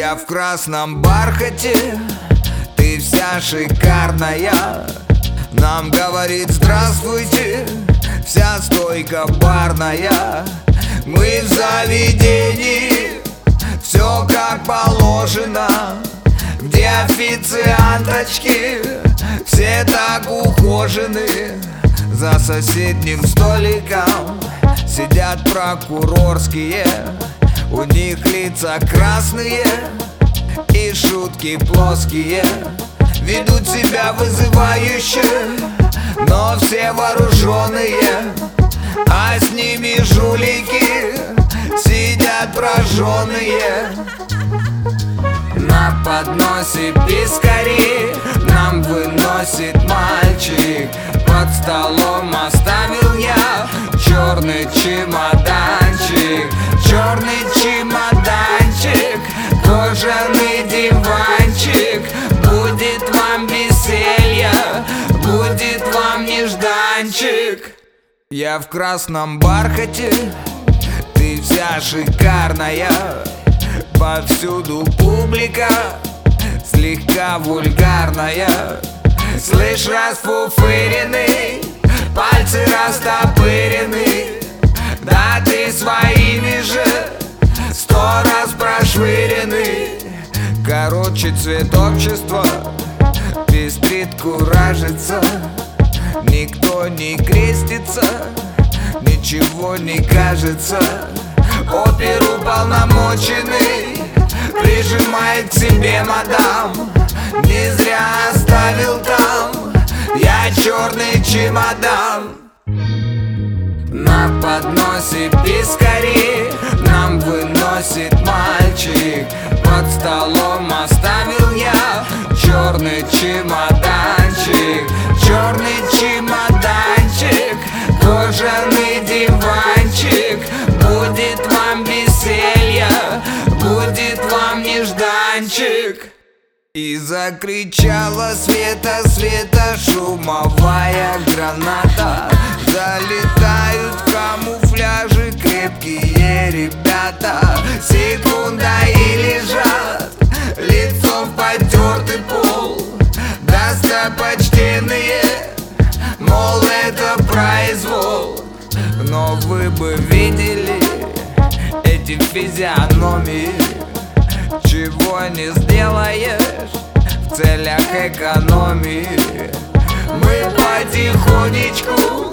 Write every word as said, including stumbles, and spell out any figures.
Я в красном бархате, ты вся шикарная. Нам говорит здравствуйте вся стойка барная. Мы в заведении, все как положено, где официанточки все так ухожены. За соседним столиком сидят прокурорские, у них лица красные и шутки плоские. Ведут себя вызывающе, но все вооруженные, а с ними жулики сидят прожженные. На подносе пискари нам выносит мальчик. Под столом оставил я черный чемоданчик. Черный чемоданчик, кожаный диванчик. Будет вам веселье, будет вам нежданчик. Я в красном бархате, ты вся шикарная. Повсюду публика слегка вульгарная. Слышь, расфуфыренный, пальцы растопырены. Да ты своими же сто раз прошвырены. Короче, цвет общества пестрит, куражится. Никто не крестится, ничего не кажется. Оперуполномоченный прижимает к себе мадам. Не зря оставил там я черный чемодан. На подносе пискари нам выносит мальчик. Под столом оставил я черный чемоданчик. Черный чемоданчик, кожаный диванчик. Будет вам веселье, будет вам нежданчик. И закричала Света, Света, шумовая граната. Залетают в камуфляже крепкие ребята. Секунда и лежат лицом в потертый пол. Достопочтенные, мол, это произвол. Но вы бы видели эти физиономии. Чего не сделаешь в целях экономии. Мы потихонечку